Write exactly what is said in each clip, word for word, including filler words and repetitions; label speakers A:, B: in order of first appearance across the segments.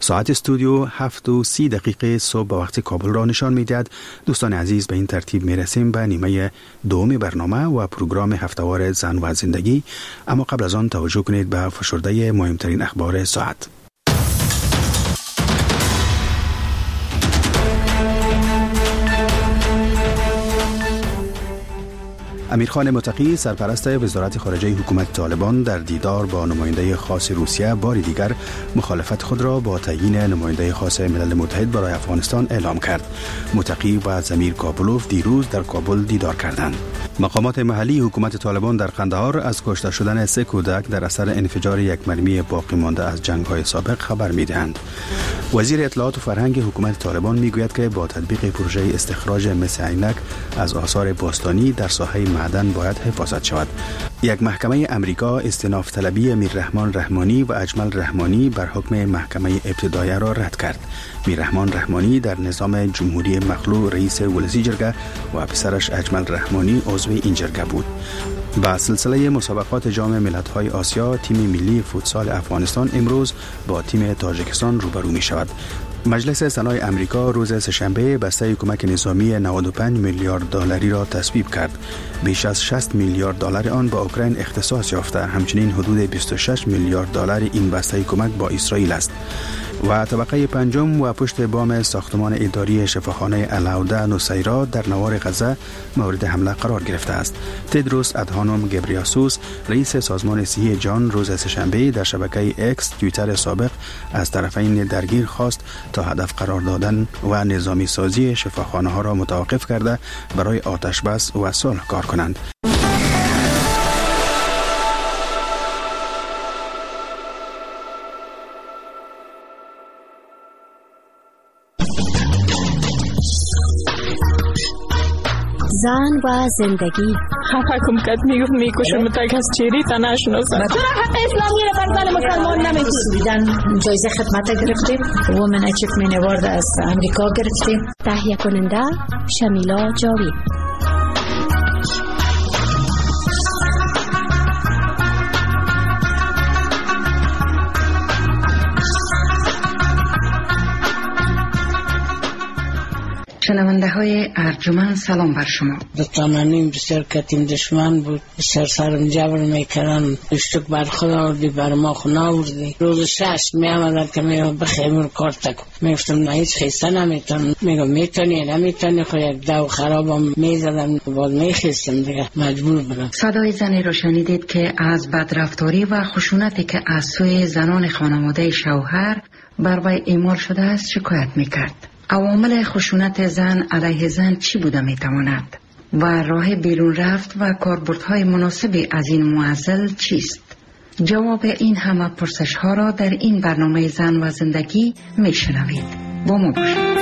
A: ساعت استودیو هفت و سی دقیقه صبح به وقت کابل را نشان می‌دهد. دوستان عزیز، به این ترتیب می‌رسیم به نیمه دوم برنامه و پروگرام هفته‌وار زن و زندگی. اما قبل از آن توجه کنید به فشرده مهمترین اخبار ساعت. امیرخان متقی سرپرست وزارت خارجه حکومت طالبان در دیدار با نماینده خاص روسیه بار دیگر مخالفت خود را با تعیین نماینده خاص ملل متحد برای افغانستان اعلام کرد. متقی و زمیر کابلوف دیروز در کابل دیدار کردند. مقامات محلی حکومت طالبان در قندهار از کشته شدن سه کودک در اثر انفجار یک مرمی باقی مانده از جنگ‌های سابق خبر می‌دهند. وزیر اطلاعات و فرهنگ حکومت طالبان میگوید که با تطبیق پروژه استخراج مس عینک از آثار باستانی در ساحه معدن باید حفاظت شود. یک محکمه امریکا استئناف طلبی میررحمان رحمانی و اجمل رحمانی بر حکم محکمه ابتدایه را رد کرد. میررحمان رحمانی در نظام جمهوری مخلوع رئیس ولسی جرگه و پسرش اجمل رحمانی عضو این جرگه بود. با سلسله مسابقات جام ملت‌های آسیا، تیم ملی فوتسال افغانستان امروز با تیم تاجیکستان روبرو می شود. مجلس سنای امریکا روز سه‌شنبه بسته کمک نظامی نود و پنج میلیارد دلاری را تصویب کرد. بیش از شصت میلیارد دلار آن با اوکراین اختصاص یافته. همچنین حدود بیست و شش میلیارد دلار این بسته کمک با اسرائیل است. و طبقه پنجم و پشت بام ساختمان اداری شفاخانه العوده نصیرا در نوار غزه مورد حمله قرار گرفته است. تدروس ادهانوم گبریاسوس رئیس سازمان صحی جهان روز سه‌شنبه در شبکه اکس توییتر سابق از طرفین درگیر خواست تا هدف قرار دادن و نظامی سازی شفاخانه ها را متوقف کرده برای آتش بس و صلح کار کنند.
B: زن و زندگی.
C: حکم کت میگفت میکشم متک از چیری تا نشناسم.
D: چرا حق اسلامی رو بر زن مسلمان نمیدید؟
E: جایزه خدمت گرفتیم. وومن اچیومنت اوارد از امریکا گرفتیم.
B: تهیه کننده شمیلا جاوید.
F: شنونده های ارجمند سلام بر شما.
G: دکترانیم بسیار کتیم دشمن بود، بسیار سرم جبر میکردن، اشتک بر خود آوردی بر ما خونه آوردی. روز شش می آمدن که میگم بخیمون کار تکو، میگفتم نه هیچ خیسته نمیتونم، میگم میتونی نمیتونی، خود یک دو خرابم میزدم بعد میخیستم دیگه مجبور بودم.
F: صدای زنی رو شنیدید که از بدرفتاری و خشونتی که از سوی زنان خانواده شوهر بر وی اعمال شده است شکایت میکرد. عوامل خشونت زن علیه زن چی بوده میتواند و راه بیرون رفت و کاربردهای مناسبی از این معضل چیست؟ جواب این همه پرسش ها را در این برنامه زن و زندگی میشنوید. با ما باشید.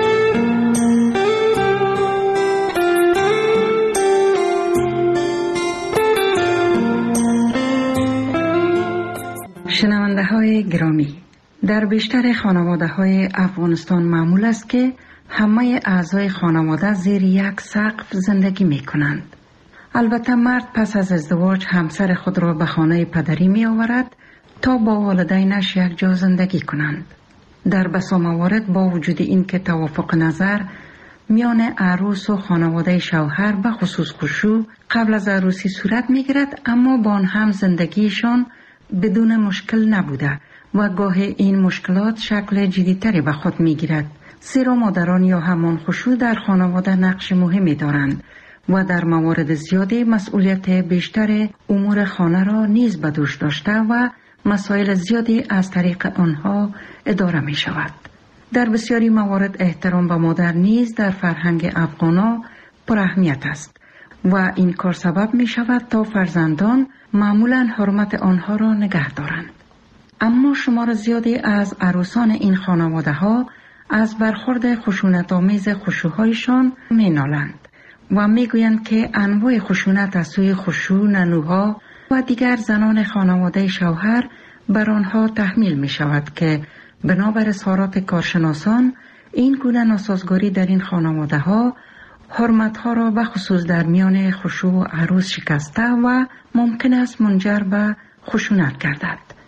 F: شنونده های گرامی، در بیشتر خانواده های افغانستان معمول است که همه اعضای خانواده زیر یک سقف زندگی می کنند. البته مرد پس از ازدواج همسر خود را به خانه پدری می آورد تا با والدینش یک جا زندگی کنند. در بسا موارد با وجود این که توافق نظر میان عروس و خانواده شوهر به خصوص خشوع قبل از عروسی صورت می گیرد، اما با آن هم زندگیشان بدون مشکل نبوده و گاه این مشکلات شکل جدی‌تری به خود می‌گیرد. زیرا مادران یا همان خشوع در خانواده نقش مهمی دارند و در موارد زیادی مسئولیت بیشتر امور خانه را نیز به دوش داشته و مسائل زیادی از طریق آنها اداره می شود. در بسیاری موارد احترام به مادر نیز در فرهنگ افغانا پر اهمیت است و این کار سبب می شود تا فرزندان معمولاً حرمت آنها را نگه دارند. اما شمار زیادی از عروسان این خانواده ها از برخورد خشونت‌آمیز خشوع‌هایشان می‌نالند و میگویند که انواع خشونت از سوی خشوع، ننوها و دیگر زنان خانواده شوهر بر آنها تحمیل می شود که بنابر اظهارات کارشناسان این گونه ناسازگاری در این خانواده ها حرمت‌ها را به خصوص در میان خشوع و عروس شکسته و ممکن است منجر به خشونت گردد.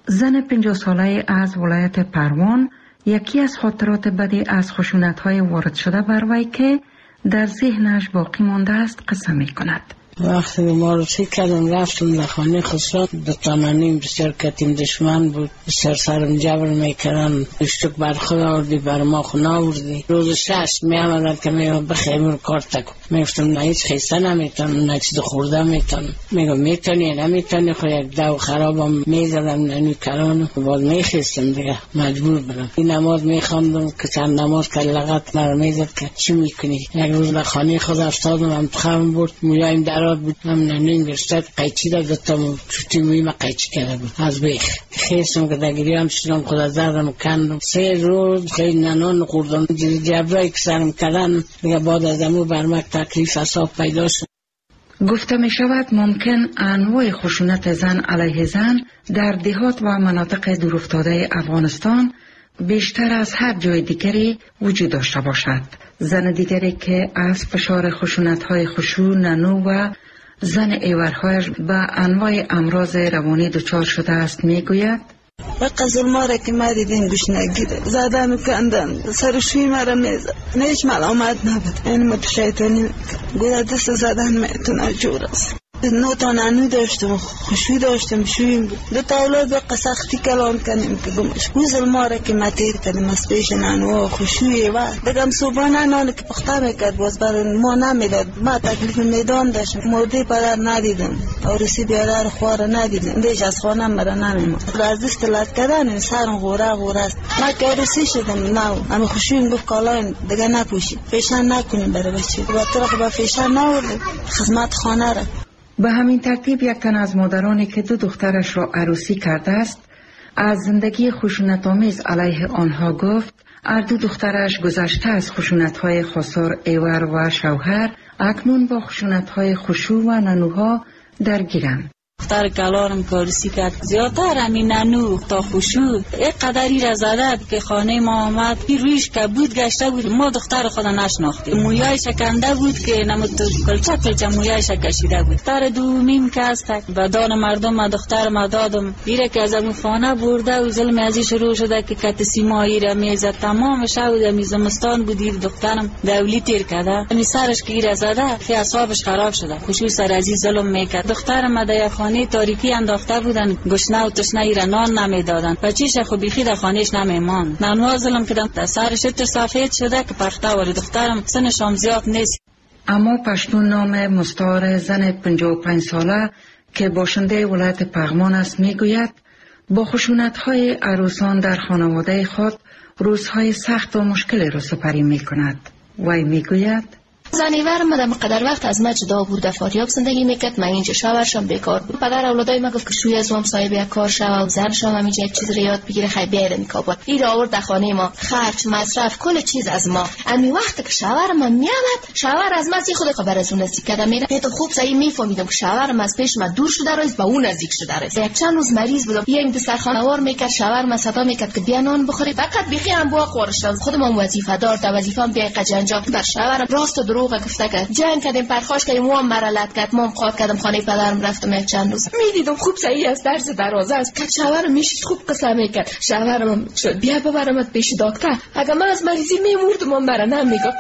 F: زن پنجاه ساله از ولایت پروان یکی از خاطرات بدی از خشونت‌های وارد شده بر وی که در ذهنش باقی مانده است قصه می‌کند.
G: وقتی معرفی کردم رفتم در خانه خسرو دو تانانیم بسیار کتیم دشمن بود، بسیار سرم جبر میکردن، اشتک بر خود آوردی بر ما خونه آوردی. روز شش می آمدن که می بخیمون کار تکم میفتم نه هیچ خیسته نمیتونم نه چیز خورده میتونم. میگم میتونی نمیتونی خو یک دو خرابم میزدم ننی کرانو بعد میخیستم دیگه مجبور برم. این نماز میخواندم که چند نماز که لغت مرا میزد که چی میکنی. یک روز در خانه خود افتادم هم خم بود مویایم در بود هم ننین گرشتد قیچی دا دتم چوتی مویم قیچی کرده بود از بیخ خیستم که دگری هم شدم خدا زردم کندم. سه روز خیلی ننان خوردم جبرایی که سرم کردن دیگه بعد از امو برمک تکلیف اصاب پیدا شد.
F: گفته می شود ممکن انواع خشونت زن علیه زن در دهات و مناطق دورافتاده افغانستان بیشتر از هر جای دیگری وجود داشته باشد. زن دیگری که از فشار خشونت‌های خشون، ننو و زن ایورهایش به انواع امراض روانی دچار شده است میگوید
H: وقت ظلما را که ما دیدیم گوش نگیره زدن و کندن سرشوی مرا میزد نیش ملامت نبود این ما شیطانی گویا دست زدن میتونه جور است. نو تا ننو داشتم خوشوی داشتم شویم بود دو تا اولاد به سختی کلام کنیم که گمش گو ظلما را که ما تیر کنیم از پیش ننو خوشوی و دگم صبحانه نان که پخته میکرد باز برای ما نمیداد. ما تکلیف میدان داشتم مرده پدر ندیدم عروسی بیادر خوار ندیدم دیش از خانم مرا نمیمد از دست لد کردن سرم غوره غوره است. ما که عروسی شدم نو اما خوشویم گفت کالاین دیگه نپوشید فیشن نکنیم برای بچه و طرق با فیشن نوردیم خدمت خانه را.
F: به همین ترتیب یک تن از مادرانی که دو دخترش را عروسی کرده است از زندگی خشونت‌آمیز علیه آنها گفت. هر دو دخترش گذشته از خشونت‌های خسار ایور و شوهر اکنون با خشونت‌های خشوع و ننوها درگیرند.
I: دختر کلانم کارسی کرد زیادتر همین ننو تا خشوع یک قدری را زده که خانه ما آمد این رویش که بود گشته بود ما دختر خدا نشناختیم. مویای شکنده بود که نمود کلچه کلچه مویای شکشیده بود. دختر دومیم که است و دان مردم ما دختر ما دادم بیره که از امو خانه برده و ظلم ازی شروع شده که کت سیمایی را میزد تمام شود امی زمستان بودید دخترم دولی تیر کرده امی سرش که ایره زده که اصابش خراب شده خشوع سر ازی ظلم میکرد. دخترم ما در خانه تاریکی انداخته بودن گشنه و تشنه ایره نان نمیدادن بچیش خو بیخی در خانهش نمیمان. ننوا ظلم کردن در سرش تر سفید شده که پخته ولی دخترم سنش هم زیاد نیست.
F: اما پشتون نام مستعار زن پنجاه و پنج ساله که باشنده ولایت پغمان است میگوید با خشونت‌های عروسان در خانواده خود روزهای سخت و مشکلی را سپری میکند. وی میگوید
J: زنیور ما در مقدر وقت از ما جدا بود، فاریاب زندگی میکرد. من اینجا شوهرشم بیکار بود. پدر اولادای ما گفت که شوی از هم صاحب یک کار شو و زنش هم اینجا یک چیز رو یاد بگیره خیلی بیاد میکابل. این آورد در خانه ما خرج مصرف کل چیز از ما. امی وقت که شوهر ما میامد شوهر از ما زی خود خبر از اون نزدیک کرده میره. تو خوب صحیح میفهمیدم که شوهرم از پیش ما دور شده است با اون نزدیک شده است. یک چند روز مریض بودم بیایم دسترخوان وار میکرد شوهر ما صدا میکرد که بیا نان بخوری فقط بیخی هم بو خورش خودم وظیفه دار تا وظیفه‌ام بیا قجنجا بر شوهرم راست و دروغ گفته که جنگ کردیم پرخاش کردیم و مرالت کرد ما قاد کردم خانه پدرم رفتم یک چند روز میدیدم خوب صحیح از درس دروازه است که شوهرم میشید خوب قسم میکرد. شوهرم شد بیا ببرمت پیش دکتر اگه من از مریضی میمردم من برا نمیگم.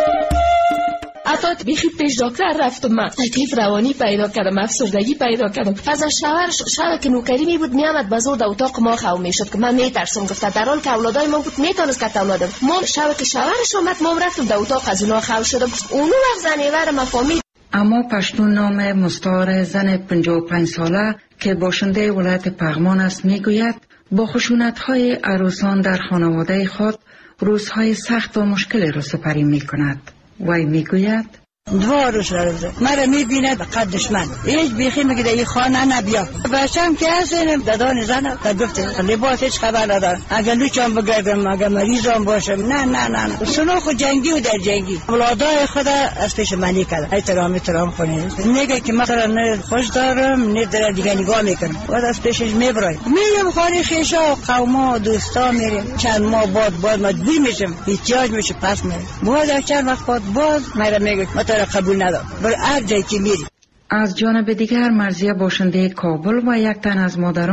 J: حتی بیخی پیش دکتر رفتم من تکلیف روانی پیدا کردم افسردگی پیدا کردم. از شوهر شوهر که نوکری می بود میامد بازور در اتاق ما خو میشد که من میترسم گفت در حال که اولادای ما بود میتونست که اولادم ما شوهر که شوهرش اومد ما رفتم در اتاق از اونها خو شدم اونو وقت زنیور ما فهمید.
F: اما پشتون نام مستعار زن پنجاه و پنج ساله که باشنده ولایت پغمان است میگوید با خشونت‌های عروسان در خانواده خود روزهای سخت و مشکلی را سپری میکند. وی میگوید
K: دو روز رفته مرا میبیند قد دشمن هیچ بیخی میگه در این خانه نبیا بچم که هستیم دادان زن تا گفته لباس هیچ خبر ندارم اگر لوچم بگردم اگر مریضم باشم نه نه نه نه سنو خود جنگی و در جنگی اولادای خدا از پیش منی کرد احترام احترام کنید میگه که مثلا نه خوش دارم نه در دیگه نگاه میکنم و از پیشش میبرای میرم خانه خیشا و قوما و دوستا میریم چند ماه بعد بعد مجبور میشم احتیاج میشه پس میرم بعد چند وقت بعد باز مرا میگه قبول ندارم بر هر جایی که میری.
F: از جانب دیگر مرضیه باشنده کابل و یک تن از مادران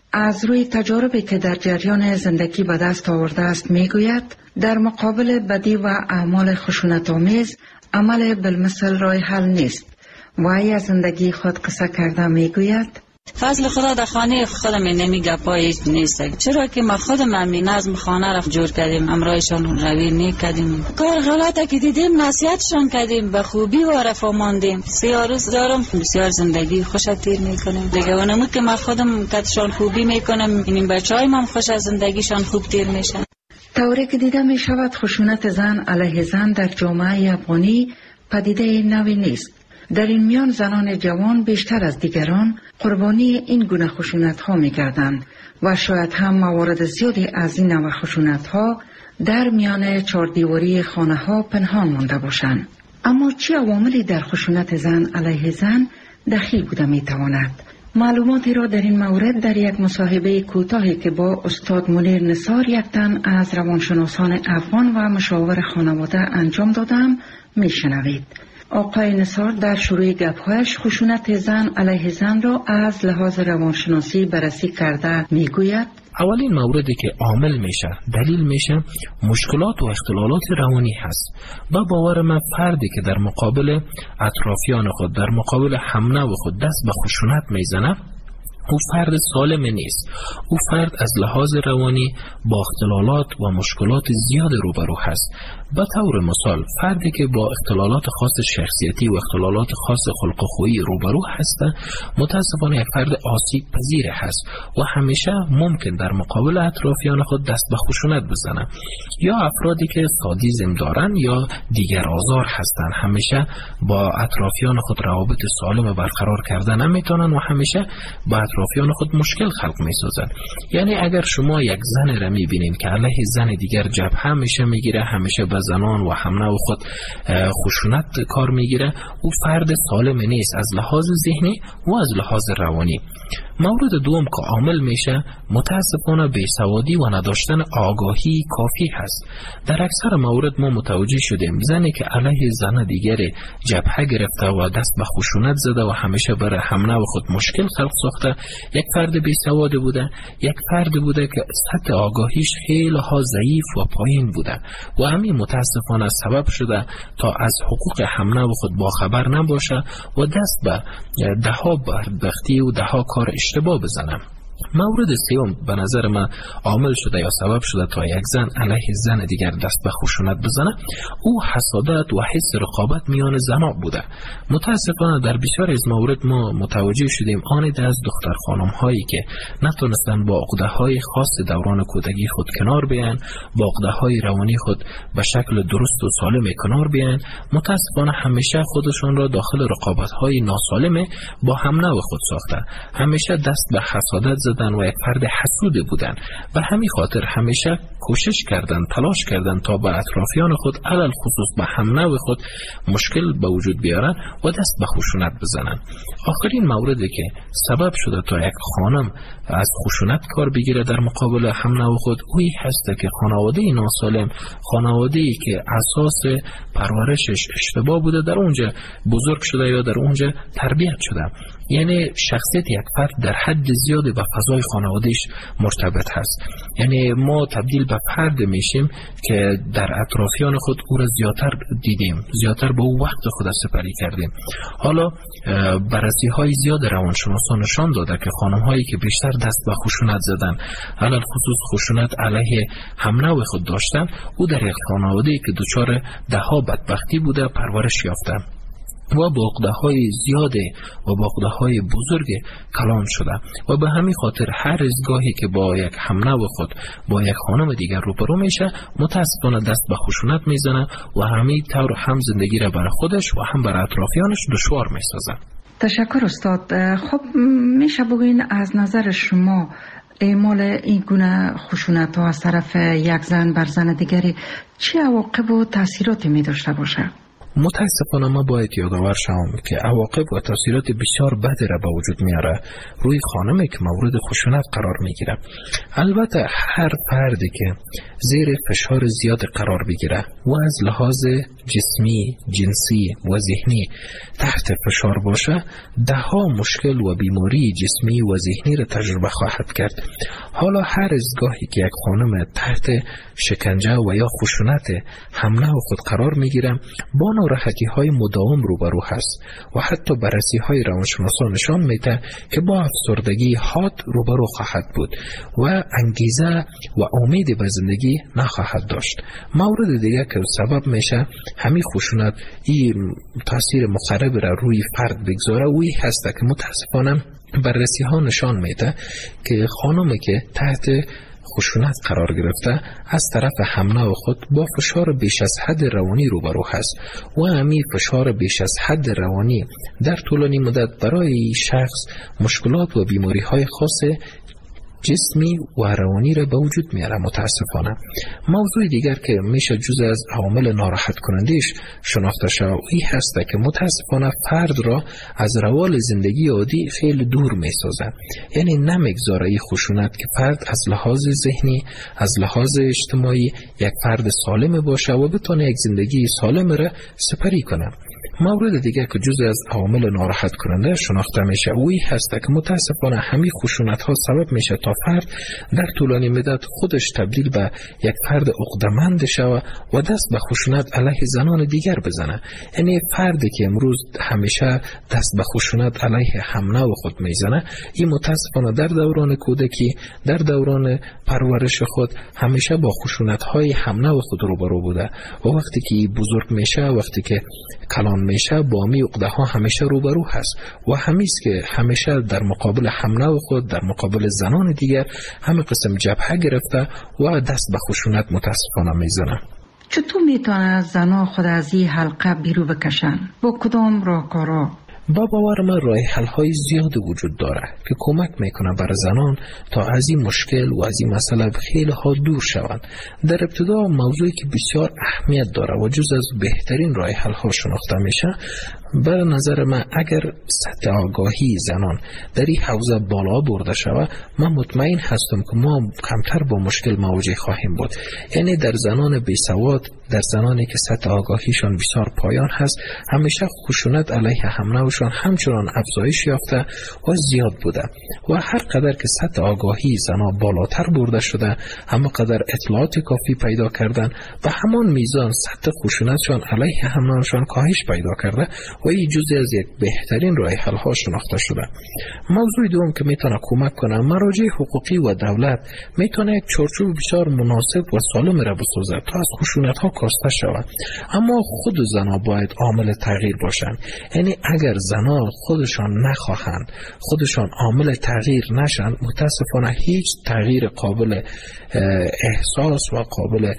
F: از روی تجاربی که در جریان زندگی به دست آورده است میگوید در مقابل بدی و اعمال خشونت‌آمیز عمل بالمثل راه حل نیست و ای از زندگی خود قصه کرده میگوید
I: فضل خدا در خانه خودم نمی گپایی نیست، چرا که ما خودم همین نظم خانه را جور کردیم، امرایشان روی نیکردیم، کار غلطه که دیدیم نصیحتشان کردیم، به خوبی و رفاه ماندیم. سیاه روز دارم بسیار زندگی خوش تیر میکنیم دیگه، و نمود که ما خودم کتشان خوبی میکنم، این بچه های من خوش از زندگیشان خوب تیر میشن.
F: طوری که دیده می شود خشونت زن علیه زن در جامعه افغانی پدیده نوی نیست. در این میان زنان جوان بیشتر از دیگران قربانی این گونه خشونت ها می گردند و شاید هم موارد زیادی از این نوع خشونت ها در میان چهاردیواری خانه ها پنهان مانده باشند. اما چه عواملی در خشونت زن علیه زن دخیل بوده می تواند؟ معلوماتی را در این مورد در یک مصاحبه کوتاهی که با استاد منیر نثار یک تن از روانشناسان افغان و مشاور خانواده انجام دادم می شنوید. آقای نثار در شروع گپ‌هایش خشونت زن علیه زن را از لحاظ روانشناسی بررسی کرده میگوید
L: اولین موردی که عامل میشه، دلیل میشه، مشکلات و اختلالات روانی هست. با باور من فردی که در مقابل اطرافیان خود، در مقابل همنو خود دست به خشونت میزنه، او فرد سالم نیست. او فرد از لحاظ روانی با اختلالات و مشکلات زیاد روبرو هست. به طور مثال فردی که با اختلالات خاص شخصیتی و اختلالات خاص خلق و خویی روبرو هست متاسفانه یک فرد آسیب پذیر هست و همیشه ممکن در مقابل اطرافیان خود دست به خشونت بزنه. یا افرادی که سادیسم دارن یا دیگر آزار هستند، همیشه با اطرافیان خود روابط سالم برقرار کردن نمیتونن و همیشه با اطرافیان خود مشکل خلق میسازن. یعنی اگر شما یک زن را میبینید که علیه زن دیگر جبهه میشه میگیره، همیشه به زنان و همنو خود خشونت کار میگیره، او فرد سالم نیست از لحاظ ذهنی و از لحاظ روانی. مورد دوم که عامل میشه متاسفانه بیسوادی و نداشتن آگاهی کافی هست. در اکثر مورد ما متوجه شدیم زنی که علیه زن دیگر جبهه گرفته و دست به خشونت زده و همیشه برای همنو خود مشکل خلق ساخته، یک فرد بیسواد بوده، یک فرد بوده که سطح آگاهیش خیلی ها ضعیف و پایین بوده و همین متاسفانه سبب شده تا از حقوق همنو خود باخبر نباشه و دست به ده ها بدبختی و ده ها کار اشتباه بزنم. مورد سوم به نظر من عامل شده یا سبب شده تا یک زن علیه زن دیگر دست به خشونت بزنه، او حسادت و حس رقابت میان زنها بوده. متاسفانه در بسیار از مورد ما متوجه شدیم آنید از دختر خانم هایی که نتونستن با عقده های خاص دوران کودکی خود کنار بیان، با عقده های روانی خود به شکل درست و سالم کنار بیان، متاسفانه همیشه خودشون را داخل رقابت های ناسالم با همنو خود ساخته، همیشه دست به حسادت زدن و یک فرد حسود بودن و همین خاطر همیشه کوشش کردن، تلاش کردن تا به اطرافیان خود علل خصوص به همنو خود مشکل به وجود بیارن و دست به خشونت بزنن. آخرین موردی که سبب شده تا یک خانم از خشونت کار بگیره در مقابل همنو خود اویی هست که خانواده ناسالم، خانواده‌ای که اساس پرورشش اشتباه بوده در اونجا بزرگ شده یا در اونجا تربیت شده. یعنی شخصیت یک فرد در حد زیادی به فضای خانوادهش مرتبط هست. یعنی ما تبدیل به فرد میشیم که در اطرافیان خود او را زیادتر دیدیم، زیادتر به او وقت خود سپری کردیم. حالا بررسی های زیاد روانشناسان نشان داده که خانم هایی که بیشتر دست به خشونت زدن، علل خصوص خشونت علیه همنو خود داشتن، او در یک خانواده که دچار ده ها بدبختی بوده پرورش یافته و با عقده‌های زیاد و با عقده‌های بزرگ کلان شده و به همین خاطر هر از گاهی که با یک همنو خود با یک خانم دیگر روبرو میشه متاسفانه دست به خشونت میزنه و همین طور هم زندگی را برای خودش و هم برای اطرافیانش دشوار میسازه.
F: تشکر استاد. خب میشه بگوین از نظر شما اعمال این گونه خشونت ها از طرف یک زن بر زن دیگری چه عواقب و تاثیراتی می داشته باشه؟
L: متاسفانه ما باید یادآور شوم که عواقب و تاثیرات بسیار بدی را به وجود میاره روی خانمی که مورد خشونت قرار میگیره. البته هر فردی که زیر فشار زیاد قرار بگیره و از لحاظ جسمی، جنسی و ذهنی تحت فشار باشه، ده ها مشکل و بیماری جسمی و ذهنی را تجربه خواهد کرد. حالا هر از گاهی که یک خانم تحت شکنجه و یا خشونت حمله و خود قرار میگیره، با ناراحتی های مداوم روبرو هست و حتی بررسی های روانشناسان نشان میده که با افسردگی حاد روبرو خواهد بود و انگیزه و امید به زندگی نخواهد داشت. مورد دیگه که سبب میشه همین خشونت این تاثیر مخرب را روی فرد بگذاره و این هست که متاسفانه بررسی ها نشان میده که خانمی که تحت خشونت قرار گرفته از طرف حمله خود با فشار بیش از حد روانی روبرو هست و همین فشار بیش از حد روانی در طولانی مدت برای شخص مشکلات و بیماری های خاص جسمی و روانی را به وجود میاره. متاسفانه موضوع دیگر که میشه جزء از عوامل ناراحت کنندش شناخته شود این هست که متاسفانه فرد را از روال زندگی عادی خیلی دور میسازه. یعنی نمیگذاره این خشونت که فرد از لحاظ ذهنی، از لحاظ اجتماعی یک فرد سالم باشه و بتونه یک زندگی سالم را سپری کنه. مورد دیگر که جزء از عوامل ناراحت کننده شناخته میشه اوی هست که متاسفانه همین خشونت ها سبب میشه تا فرد در طولانی مدت خودش تبدیل به یک فرد عقده‌مند شود و دست به خشونت علیه زنان دیگر بزنه. یعنی فردی که امروز همیشه دست به خشونت علیه همنوع خود میزنه، این متاسفانه در دوران کودکی، در دوران پرورش خود همیشه با خشونت های همنوع خود روبرو بوده و وقتی که بزرگ میشه، وقتی که کلان میشه، با می عقده ها همیشه روبرو هست و همیست که همیشه در مقابل همنوع خود، در مقابل زنان دیگر همه قسم جبهه گرفته و دست به خشونت متاسفانه میزنه.
F: چطور میتونه زنها خود از این حلقه بیرون بکشن؟ با کدام راهکارها؟
L: با باور من راه حل های زیاد وجود داره که کمک میکنه برای زنان تا از این مشکل و از این مسئله خیلی ها دور شوند. در ابتدا موضوعی که بسیار اهمیت داره و جز از بهترین راه حل ها شناخته میشه، به نظر من اگر سطح آگاهی زنان در این حوزه بالا برده شود، من مطمئن هستم که ما کمتر با مشکل مواجه خواهیم بود. یعنی در زنان بیسواد، در زنانی که سطح آگاهیشان بسیار پایان هست، همیشه خشونت علیه همنوعشان همچنان افزایش یافته و زیاد بوده و هر قدر که سطح آگاهی زنان بالاتر برده شده، همه قدر اطلاعات کافی پیدا کردن و همان میزان سطح خشونتشان علیه همنوعشان کاهش پیدا کرده و این جزئی از یک بهترین راه حل ها شناخته شده. موضوع دوم که میتونه کمک کنه، مراجع حقوقی و دولت میتونه یک چارچوب بسیار مناسب و سالم را بسازه تا از خشونت ها کاسته شود. اما خود زنها باید عامل تغییر باشند. یعنی اگر زنها خودشان نخواهند، خودشان عامل تغییر نشن، متاسفانه هیچ تغییر قابل احساس و قابل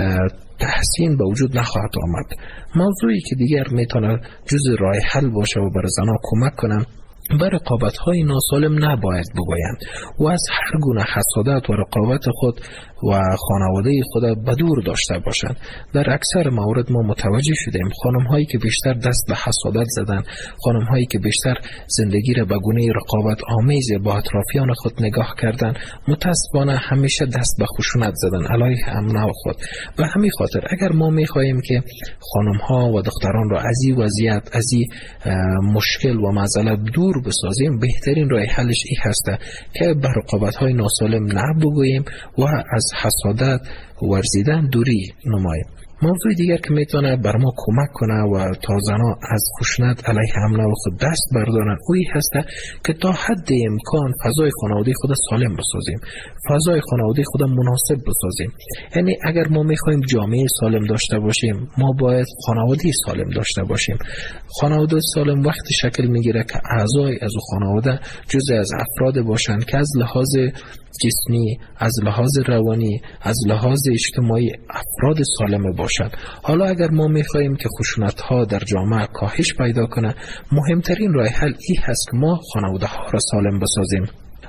L: تحسین به وجود نخواهد آمد. موضوعی که دیگر میتونه جز راه حل باشه و برای زنها کمک کنه، بر رقابت های ناسالم نباید بگویند و از هر گونه حسادت و رقابت خود و خانواده خود بدور داشته باشند. در اکثر موارد ما متوجه شدیم خانم هایی که بیشتر دست به حسادت زدن، خانم هایی که بیشتر زندگی را به گونه رقابت آمیز با اطرافیان خود نگاه کردن، متاسفانه همیشه دست به خشونت زدن علیه همنوع خود. و همین خاطر اگر ما میخواهیم که خانم ها و دختران را از این وضعیت، از این مشکل و معضله دور بسازیم، بهترین راه حلش این هسته که به رقابت های ناسالم نبگوییم و از حسادت ورزیدن دوری نماییم. موضوع دیگر که میتونه بر ما کمک کنه و تا زنها از خشونت علیه همنوع خود دست بردارن، اوی هسته که تا حد امکان فضای خانواده خود سالم بسازیم، فضای خانواده خود مناسب بسازیم. یعنی اگر ما میخوایم جامعه سالم داشته باشیم، ما باید خانواده سالم داشته باشیم. خانواده سالم وقتی شکل میگیره که اعضای از خانواده جزء از افراد باشند که از لحاظ جسمی، از لحاظ روانی، از لحاظ اجتماعی افراد سالم باشند. حالا اگر ما میخواهیم که خشونت ها در جامعه کاهش پیدا کنه، مهمترین راه حل این هست که ما خانواده ها را سالم بسازیم.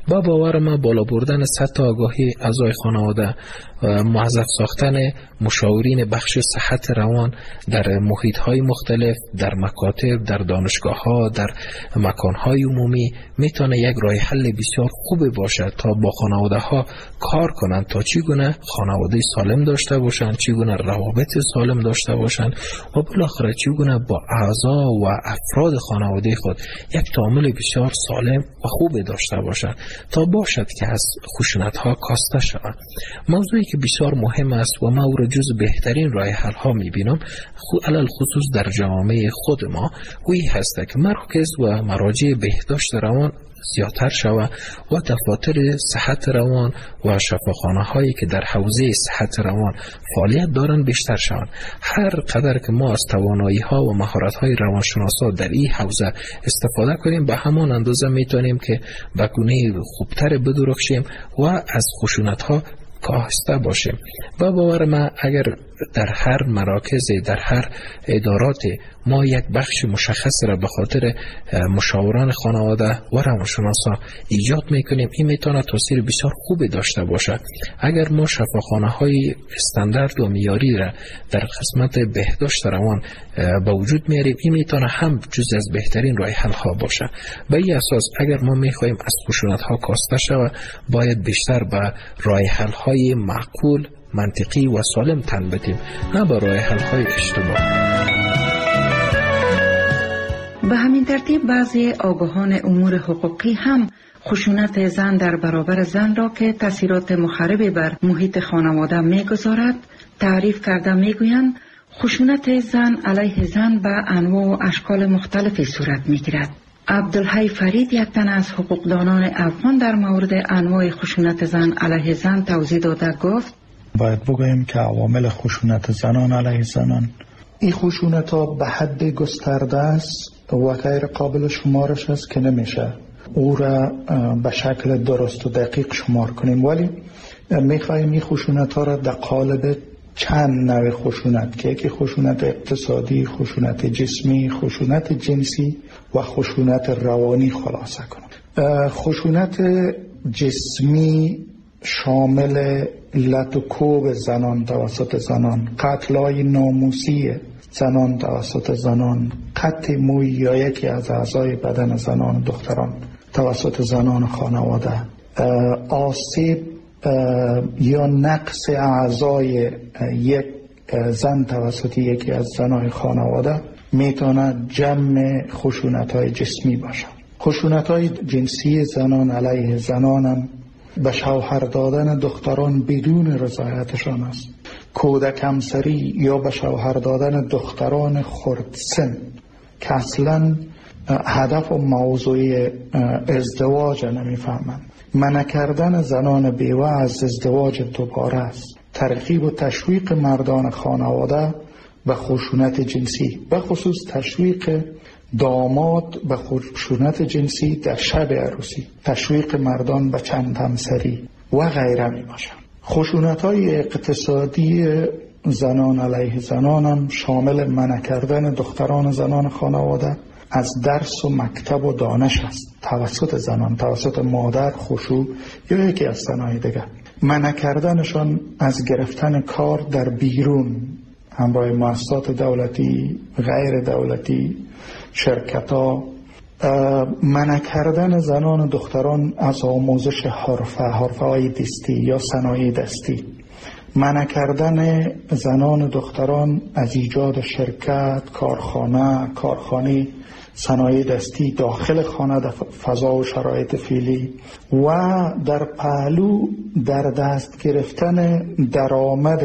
L: با باور ما بالا بردن سطح آگاهی اعضای خانواده، موظف ساختن مشاورین بخش صحت روان در محیط‌های مختلف، در مکاتب، در دانشگاه‌ها، در مکان‌های عمومی میتونه یک راه حل بسیار خوب باشه تا با خانواده‌ها کار کنند تا چگونه خانواده سالم داشته باشند، چگونه روابط سالم داشته باشند و بالاخره چگونه با اعضا و افراد خانواده خود یک تعامل بسیار سالم و خوب داشته باشند تا باشد که از خشونت‌ها کاسته شوند. موضوعی که بسیار مهم است و ما او را جز بهترین راه حل ها می‌بینم، علل خصوص در جامعه خود ما، وی هست که مراکز و مراجع بهداشت روان زیادتر شود و دفاتر صحت روان و شفاخانه هایی که در حوزه صحت روان فعالیت دارند بیشتر شوند. هر قدر که ما از توانایی ها و مهارت های روانشناسا در این حوزه استفاده کنیم، به همان اندازه میتونیم که به گونه خوبتر بدرخشیم و از خشونت ها کاهسته باشیم. و باور ما اگر در هر مراکز، در هر ادارات ما یک بخش مشخص را به خاطر مشاوران خانواده و روانشناسا ایجاد میکنیم، این میتونه تاثیر بسیار خوبی داشته باشد. اگر ما شفاخانه های استاندارد و معیاری را در قسمت بهداشت روان به وجود میاریم، این میتونه هم جز از بهترین راه حل ها باشه. به این اساس اگر ما میخوایم از خشونت ها کاسته شود، باید بیشتر به راه حل های معقول، منطقی و سالم تن بدیم، نه به راه حل های اشتباه.
F: به همین ترتیب بعضی آگاهان امور حقوقی هم خشونت زن در برابر زن را که تاثیرات مخربی بر محیط خانواده میگذارد تعریف کرده. میگویند خشونت زن علیه زن به انواع و اشکال مختلفی صورت میگیرد. عبدالحی فرید، یک تن از حقوقدانان افغان، در مورد انواع خشونت زن علیه زن توضیح داده گفت:
M: باید بگوییم که عوامل خشونت زنان علیه زنان، این خشونت ها به حد گسترده است و غیر قابل شمارش است که نمیشه او را به شکل درست و دقیق شمار کنیم، ولی میخواییم این خشونت ها را در قالب چند نوع خشونت که یکی خشونت اقتصادی، خشونت جسمی، خشونت جنسی و خشونت روانی خلاصه کنیم. خشونت جسمی شامل لط و کوب زنان توسط زنان، قتل‌های ناموسی زنان توسط زنان، قطع موی یا یکی از اعضای بدن زنان و دختران توسط زنان خانواده، آسیب یا نقص اعضای یک زن توسط یکی از زنان خانواده میتونه جمع خشونت‌های جسمی باشه. خشونت‌های جنسی زنان علیه زنان هم به شوهر دادن دختران بدون رضایتشان است، کودک همسری یا به شوهر دادن دختران خردسن که اصلا هدف و موضوع ازدواج نمیفهمند، منع کردن زنان بیوه از ازدواج دوباره است، ترغیب و تشویق مردان خانواده به خشونت جنسی، به خصوص تشویق داماد به خشونت جنسی در شب عروسی، تشویق مردان به چند همسری و غیره می باشند. خشونت‌های اقتصادی زنان علیه زنان هم شامل منع کردن دختران زنان خانواده از درس و مکتب و دانش است توسط زنان، توسط مادر، خشوع یا یکی از زنای دیگر. منع کردنشان از گرفتن کار در بیرون همراه مؤسسات دولتی، غیر دولتی، شرکت‌ها، منع کردن زنان و دختران از آموزش حرفه، حرفه‌های دستی یا صنایع دستی، منع کردن زنان و دختران از ایجاد شرکت، کارخانه، کارخانه صنایع دستی داخل خانه در فضا و شرایط فعلی و در پهلو در دست گرفتن درآمد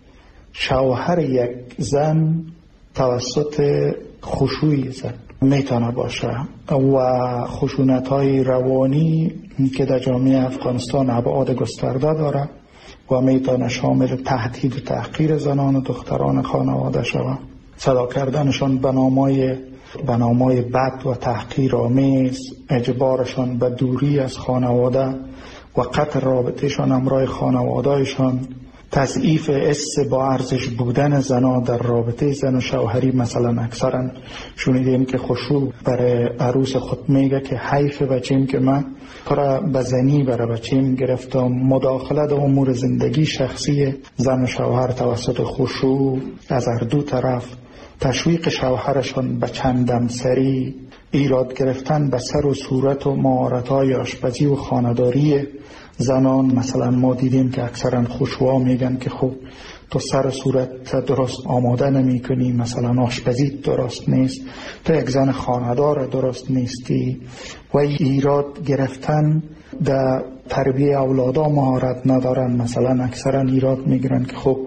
M: شوهر یک زن توسط خشوع زن میتونه باشه و خشونت‌های روانی که در جامعه افغانستان ابعاد گسترده داره و میتونه شامل تهدید و تحقیر زنان و دختران خانواده شود، صدا کردنشان به نامای به نامای بد و تحقیر آمیز، اجبارشان به دوری از خانواده و قطع رابطهشان همراه خانوادهشان تضعیف حس با ارزش بودن زنا در رابطه زن و شوهری. مثلا اکثرا شنیدیم که خشوع برای عروس خود میگه که حیف بچیم که من پر بزنی برای بچیم گرفتم. مداخله در امور زندگی شخصی زن و شوهر توسط خشوع از هر دو طرف، تشویق شوهرشان به چندم سری، ایراد گرفتن به سر و صورت و مهارت‌های آشپزی و خانه‌داری زنان. مثلا ما دیدیم که اکثرا خشوعا میگن که خب تو سر صورت درست آماده نمی کنی، مثلا آشپزی درست نیست، تو یک زن خانه‌دار درست نیستی. و ایراد گرفتن در تربیه اولادا مهارت ندارن. مثلا اکثرا ایراد میگیرن که خب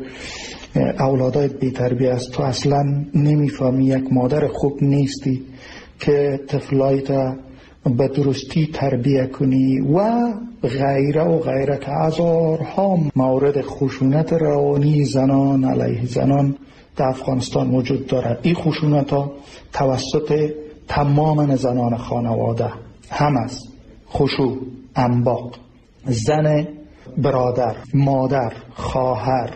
M: اولادایت بی تربیه است، تو اصلا نمیفهمی، یک مادر خوب نیستی که طفلایت به درستی تربیه کنی و غیره و غیره، که هزارها مورد خشونت روانی زنان علیه زنان در افغانستان وجود دارد. این خشونت ها توسط تمام زنان خانواده هم است. خشوع، انباق، زن برادر، مادر، خواهر،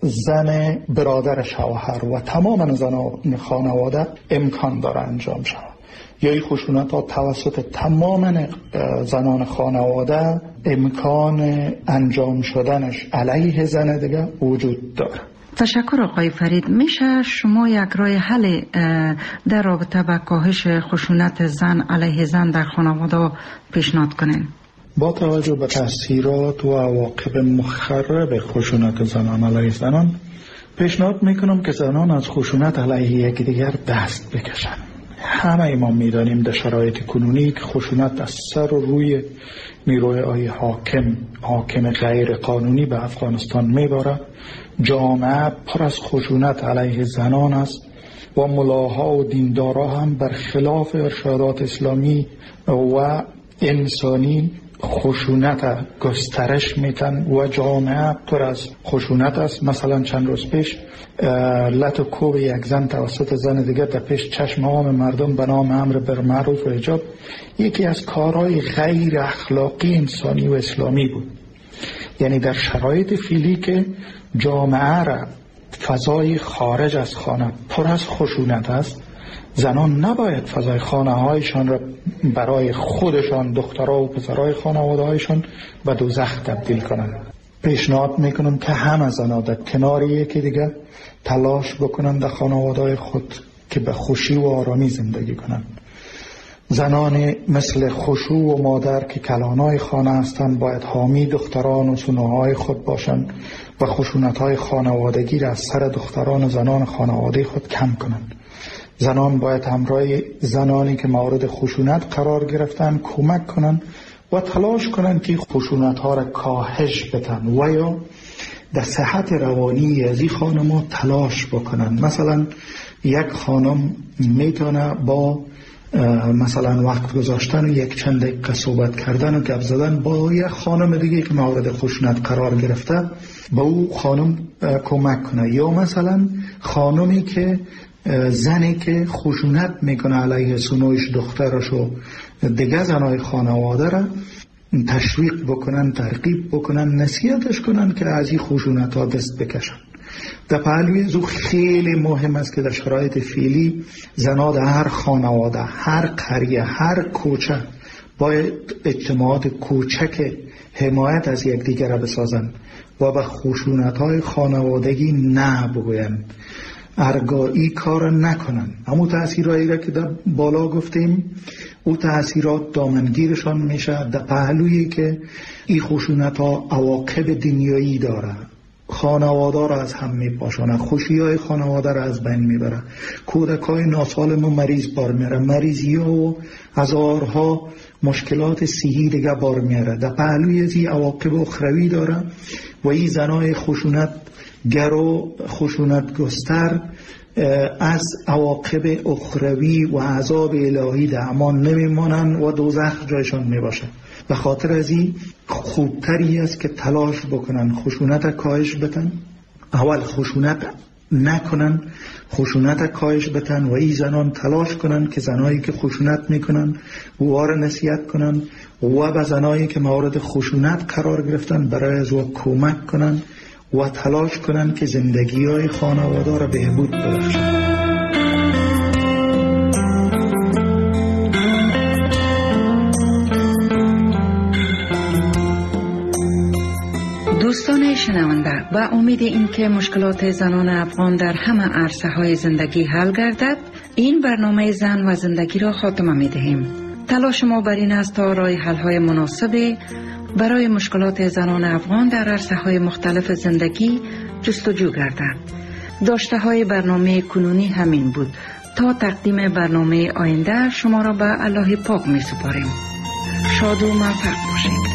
M: زن برادر شوهر و تمام زنان خانواده امکان داره انجام شود. یا این خشونت ها توسط تمام زنان خانواده امکان انجام شدنش علیه زن دیگه وجود داره.
F: تشکر آقای فرید. میشه شما یک راه حل در رابطه با کاهش خشونت زن علیه زن در خانواده پیشنهاد کنین؟
M: با توجه به تاثیرات و عواقب مخرب خشونت زنان علیه زنان، پیشنهاد میکنم که زنان از خشونت علیه یکدیگر دست بکشن. همه ما میدانیم در شرایط کنونی که خشونت از سر و روی نیروهای حاکم حاکم غیر قانونی به افغانستان میباره. جامعه پر از خشونت علیه زنان است و ملاها و دیندارا هم برخلاف ارشادات اسلامی و انسانی خشونت گسترش میتن و جامعه پر از خشونت است. مثلا چند روز پیش لط و کوب یک زن توسط زن دیگر در پیش چشم عام مردم به نام امر بالمعروف و حجاب یکی از کارهای غیر اخلاقی انسانی و اسلامی بود. یعنی در شرایط فعلی که جامعه را فضای خارج از خانه پر از خشونت است، زنان نباید فضای خانه هایشان را برای خودشان، دخترها و پسرهای خانواده هایشان به دوزخ تبدیل کنند. پیشنهاد میکنم که همه زنان در کنار یکی دیگر تلاش بکنند در خانواده های خود که به خوشی و آرامی زندگی کنند. زنان مثل خشوع و مادر که کلانای خانه هستند باید حامی دختران و سنوهای خود باشند و خشونت‌های خانوادگی را از سر دختران و زنان خانواده خود کم کنند. زنان باید همراه زنانی که مورد خشونت قرار گرفتن کمک کنند و تلاش کنند که خشونت‌ها را کاهش بدن و یا در صحت روانی از این خانم‌ها تلاش بکنند. مثلا یک خانم میتونه با مثلا وقت گذاشتن و یک چند دقیقه صحبت کردن و گپ زدن با یک خانم دیگه که مورد خشونت قرار گرفته با او خانم کمک کنه. یا مثلا خانمی که زنی که خشونت میکنه علیه سنویش دخترش و دیگه زنای خانواده را تشویق بکنن، ترغیب بکنن، نصیحتش کنن که از این خشونت ها دست بکشن. در پهلوی زو خیلی مهم است که در شرایط فعلی زنان در هر خانواده، هر قریه، هر کوچه باید اجتماعات کوچک حمایت از یکدیگر را بسازند و به خشونت های خانوادگی نه بگویند، ارگایی کار نکنن. همون تأثیرهایی را که در بالا گفتیم او تأثیرات دامنگیرشان میشه در پهلویی که این خشونت ها عواقب دنیایی داره. خانواده را از هم میپاشانه، خوشی های خانواده را از بین میبره، کودک های ناسالم و مریض بار میره، مریضی ها و هزارها مشکلات صحی دیگه بار میره. در پهلوی از این عواقب اخروی داره و این زنای خشونت گر و خشونت گستر از عواقب اخروی و عذاب الهی در امان نمیمانن و دوزخ جایشان میباشه. به خاطر از این خوبتری است که تلاش بکنن خشونت کاهش بتن، اول خشونت نکنن، خشونت کاهش بتن و این زنان تلاش کنن که زنایی که خشونت میکنن وار نصیحت کنن و به زنایی که مورد خشونت قرار گرفتن برای از او کمک کنن و تلاش کنند که زندگی های خانواده را بهبود ببخشند.
F: دوستان شنونده، با امید اینکه مشکلات زنان افغان در همه عرصه های زندگی حل گردد، این برنامه زن و زندگی را خاتمه می دهیم. تلاش ما بر این است تا راه حل های مناسب برای مشکلات زنان افغان در عرصه های مختلف زندگی جستجو گردد. داشته های برنامه کنونی همین بود. تا تقدیم برنامه آینده شما را به الله پاک می سپاریم. شاد و موفق باشید.